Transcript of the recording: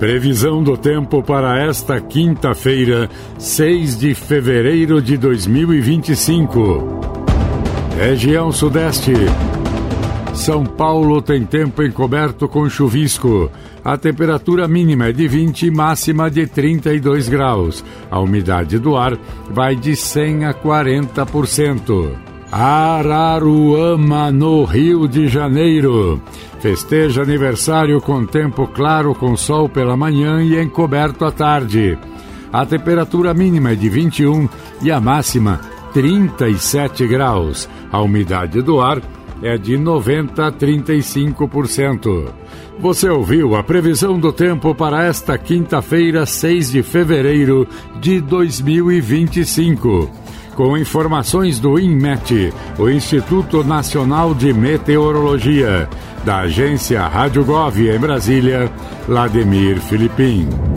Previsão do tempo para esta quinta-feira, 6 de fevereiro de 2025. Região Sudeste. São Paulo tem tempo encoberto com chuvisco. A temperatura mínima é de 20 e máxima de 32 graus. A umidade do ar vai de 100 a 40%. Araruama, no Rio de Janeiro. Festeja aniversário com tempo claro, com sol pela manhã e encoberto à tarde. A temperatura mínima é de 21 e a máxima 37 graus. A umidade do ar é de 90 a 35%. Você ouviu a previsão do tempo para esta quinta-feira, 6 de fevereiro de 2025. Com informações do INMET, o Instituto Nacional de Meteorologia, da agência Rádio Gov em Brasília, Vladimir Filipim.